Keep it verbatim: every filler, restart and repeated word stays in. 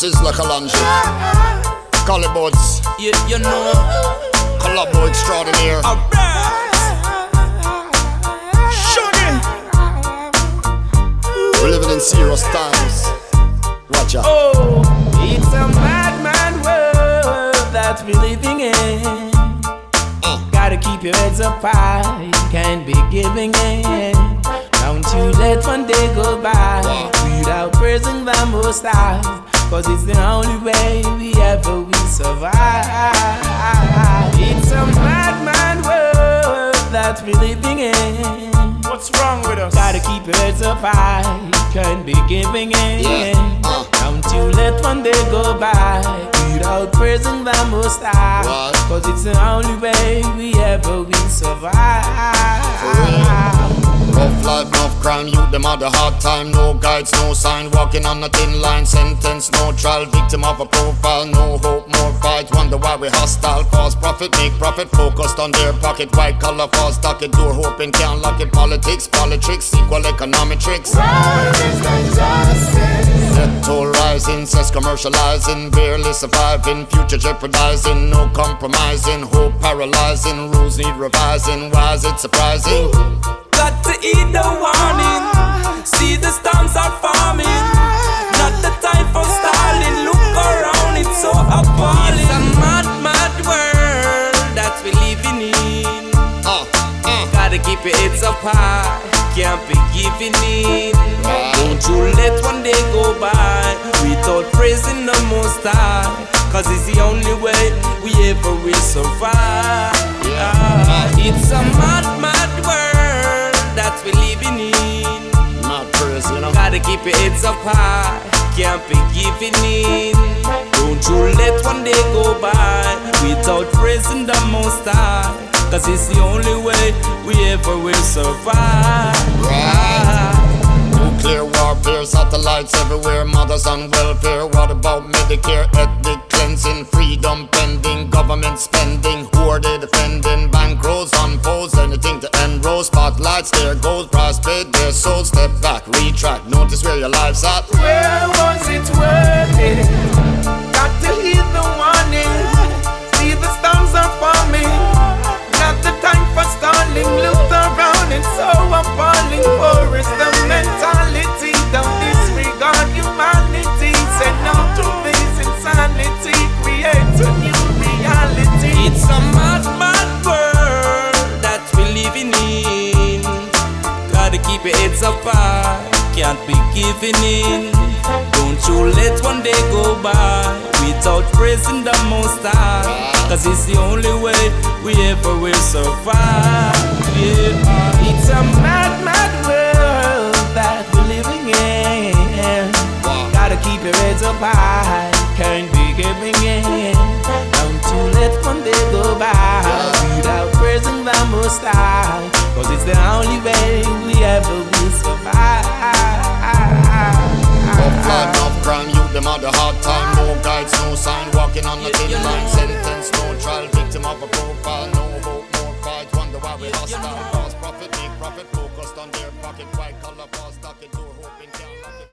Rizla Kalanji, Calibots, You, you know, Collabo Extraordinaire. alright. Shuggy. We're living in serious times. Watch out. Oh, it's a mad, mad world that we're living in. Uh. Gotta keep your heads up high, you can't be giving in. Don't you let one day go by without praising the Most High, cause it's the only way we ever will survive. It's a mad, mad world that we're living in. What's wrong with us? Gotta keep your heads up high, you can't be giving in. Yeah, uh. Don't you let one day go by without praising the Most High, Right. cause it's the only way we ever will survive. Rough life, enough crime, youth, them had a hard time. No guides, no sign, walking on a thin line. Sentence, no trial, victim of a profile. No hope, more fight, wonder why we hostile. False prophet, make profit, focused on their pocket. White collar, false docket, door hoping can't lock it. Politics, politics, equal economic tricks. Death toll rising, cess commercializing, barely surviving, future jeopardizing, no compromising, hope paralyzing, rules need revising. Why is it surprising? Got to eat the warning. See the storms are forming. Not the time for stalling. Look around, it's so appalling. It's a mad, mad world that we living in. Uh, uh. Gotta keep your heads up high, can't be giving in. Right. Don't you let one day go by without praising the Most High, cause it's the only way we ever will survive. Yeah. It's a mad, mad world that we living in. Mad praise, you know. Gotta keep your heads up high, can't be giving in. Don't you let one day go by without praising the Most High, cause it's the only way we ever will survive. Right. Nuclear warfare, satellites everywhere, mothers on welfare. What about Medicare, ethnic cleansing, freedom pending, government spending? Who are they defending? Bankrolls on poles, anything to enroll. Spotlights, there goes prospect, their souls. Step back, retract, notice where your life's at. Where was it worth it? Got to heed the warning. See the storms are forming. Not the time for stalling. Look around, it's so appalling. Poor is the mentality. Don't disregard humanity. Say no to this insanity. Create a new reality. It's a mad, mad world that we living in. Gotta keep your heads up high, can't be giving in. Don't you let one day go by without praising the Most High, cause it's the only way we ever will survive. Yeah. It's a mad, mad world that we're living in. Gotta keep your heads up high, can't be giving in. Don't you let one day go by without praising the Most High, cause it's the only way we ever will survive. Rough life, enough crime, youth, them had a hard time. No guides, no sign, walking on a thin line. Sentence, no trial, victim of a profile. No hope, more fight, wonder why we hostile. False prophet, make profit, focused on their pocket. White collar, false docket, door